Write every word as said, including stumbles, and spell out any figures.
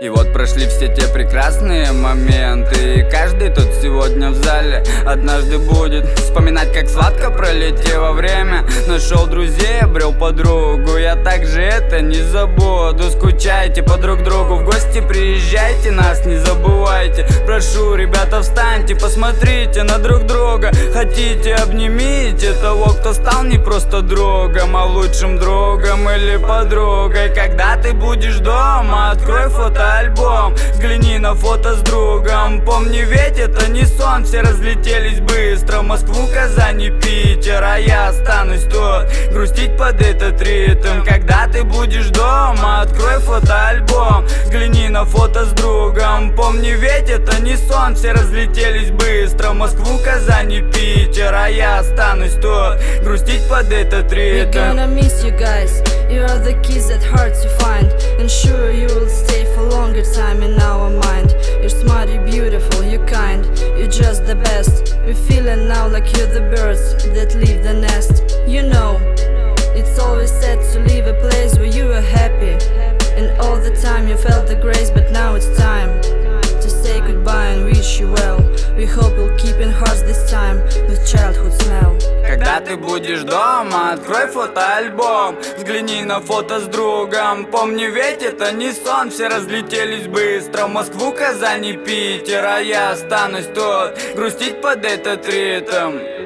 И вот прошли все те прекрасные моменты, и каждый тут сегодня в зале однажды будет вспоминать, как сладко пролетело время. Нашел друзей, обрел подругу, я также это не забуду. Скучайте по друг другу, в гости приезжайте, нас не забывайте. Прошу, ребята, встаньте, посмотрите на друг друга. Хотите, обнимите того, кто стал не просто другом, а лучшим другом или подругой. Когда ты будешь дома, открой фотоальбом, взгляни на фото с другом. Помни, ведь это не сон, все разлетелись быстро. Москву, Казань и Питер, а я останусь тут грустить под этот ритм. Когда ты будешь дома, открой фотоальбом, взгляни на фото с другом. Помни, ведь это не сон, все разлетелись быстро. Москву, Казань и Питер, а я останусь тут грустить под этот ритм. We're gonna miss you guys, you are the keys that hard to find. And sure you will stay for longer time in our mind. You're smart, you're beautiful, you're kind, you're just the best. We're feeling now like you're the birds that leave the nest. You know, it's always sad to leave a place where you were happy, and all the time you felt the grace. But now it's time to say goodbye and wish you well. We hope you'll keep in hearts this time with childhood smell. Когда ты будешь дома, открой фотоальбом, взгляни на фото с другом. Помни, ведь это не сон, все разлетелись быстро. Москву, Казань и Питер, а я останусь тут грустить под этот ритм.